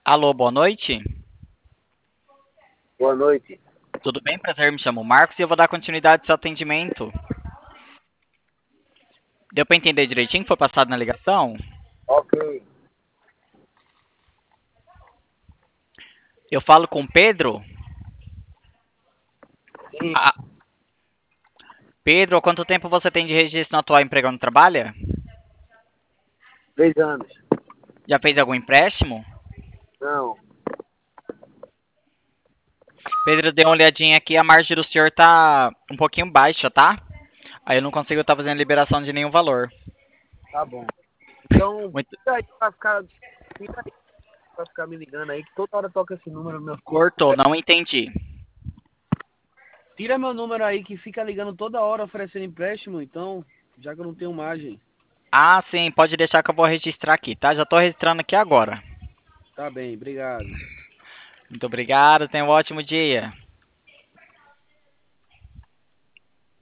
Alô, boa noite. Boa noite. Tudo bem? Prazer, me chamo Marcos e eu vou dar continuidade ao seu atendimento. Deu para entender direitinho o que foi passado na ligação? Ok. Eu falo com o Pedro? Sim, Ah, Pedro, há quanto tempo você tem de registro no atual emprego onde trabalha? 3 anos. Já fez algum empréstimo? Não. Pedro, dê uma olhadinha aqui, a margem do senhor tá um pouquinho baixa, tá? Aí eu não consigo estar fazendo liberação de nenhum valor. Tá bom. Então, Muito... fica aí pra ficar me ligando aí, que toda hora toca esse número no meu. Cortou, não entendi. Tira meu número aí que fica ligando toda hora oferecendo empréstimo, então, já que eu não tenho margem. Ah, sim, pode deixar que eu vou registrar aqui, tá? Já tô registrando aqui agora. Tá bem, obrigado. Muito obrigado, tenha um ótimo dia.